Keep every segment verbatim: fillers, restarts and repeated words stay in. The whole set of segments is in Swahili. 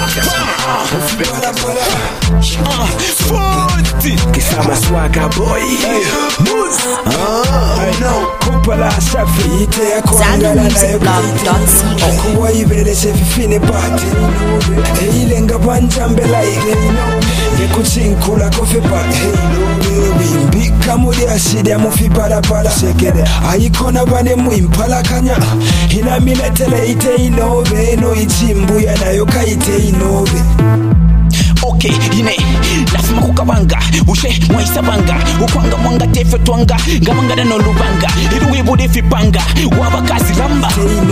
forty Kisama swagger boy Moose I know Kupala safi ite ya kwangala na yokaite Okuwa ibele sefifine pati Eilenga banjambe like Yekuchinkula kofe pati Wimbika mudi asidi ya mufi para para Sekere Aikona bane muimpala kanya Hina miletele ite inove No ichimbu ya na yokaite inove Okay, ine lazima kukabanga ushe mwaisabanga ukwanga mwanga tefe twanga ngamanga no lubanga iruwe bude fipanga wabakazi lamba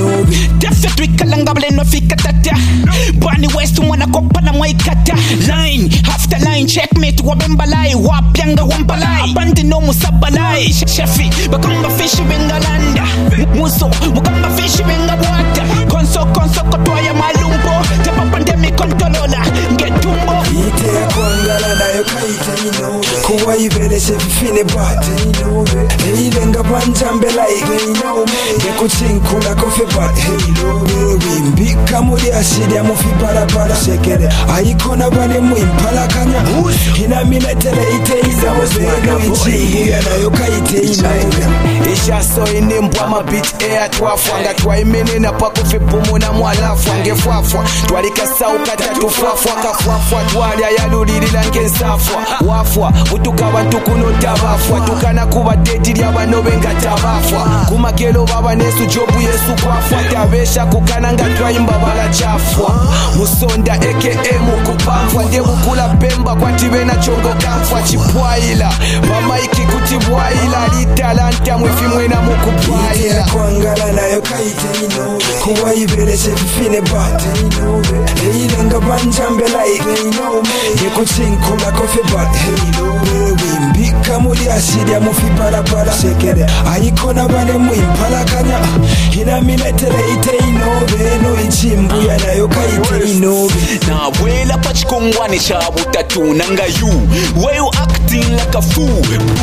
tefe twikalanga bale no fikatata Bani West mwana kopana mwaikata line after line checkmate wabembalai wapyanga wambalai bandi no musabalai shefi bakamba fish bengalanda muso mukamba fish bengabwata konso konso kotwaya malumbo tepa pandemic kontolola ngetumbo ite ya kwangala na yokaite inove Kuwa ibele sefifine bate inove Eilenga banjambe like inove Yekuchinkula kofe bate inove Wimbika mudi asidi ya mufi para para Sekere Aikona bane muimpala kanya Hina miletele ite inove No ichimbu ya na yokaite inove Isha so inimbwa mabit air twafwanga twaimene na pakofe pumu na mwalafwa ngefwafwa twalika sauka tatufwafwa kafwafwa twalya yalulilila ngensafwa wafwa butuka bantu kuno tabafwa tukana kuba deti lya bano benga tabafwa kumakelo baba nesu jobu yesu kwafwa tabesha kukana nga twaimba bala chafwa musonda aka mukupamfwa nde bukula pemba kwati bena chongo kamfwa chipwaila mamaiki kutibwaila litalanta mwifi mwena mukupwaila kwangala na yokaite inove Kuwa ibele sefifine bate inove Eilenga banjambe like inove Yekuchinkula kofe bate inove Wimbika mudi asidi ya mufi para para Sekere Aikona bane muimpala kanya Hina miletele ite inove No ichimbu ya na yokaite inove Na wela pachikongwane shabutatu nanga you Why you acting like a fool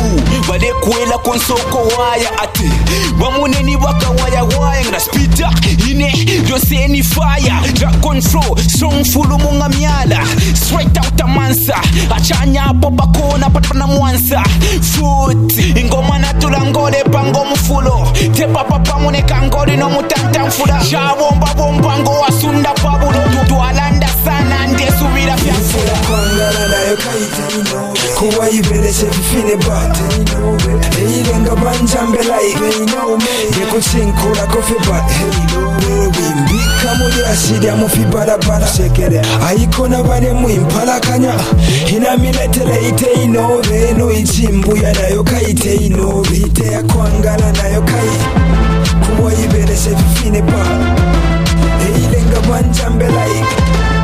Wale kuela konsoko waya ati Wamuneni waka waya waya Ngana spita ine Yose ni fire Drag control Strong fulu munga miala Straight out a mansa Achanya popa kona patana mwansa Foot Ingoma na tulangole pango mufulo Tepa papa mune kangori no mutanta mfula Shabomba bombango wasunda pabulo Tualanda sana nde subira fiafula kwangala na yokaite inove Kuwa ibele sefifine bate inove Eilenga banjambe like inove Yekuchinkula kofe bate inove Wimbika mudi asidi ya mufi para para Sekere Aikona bane muimpala kanya Hina miletele ite inove No ichimbu ya na yokaite inove Ite ya kwangala na yokaite Kuwa ibele sefifine bate Eilenga banjambe like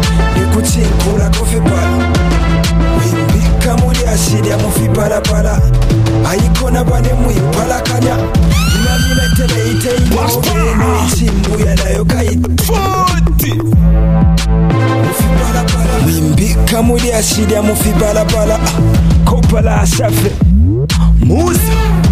Yekuchinkula kofe bate Wimbika mudi asidi ya mufi para para Aikona bane muimpala kanya Hina miletele ite inove No ichimbu ya na yokaite forty Mufi para para Wimbika mudi asidi ya mufi para para Kopala safi Musa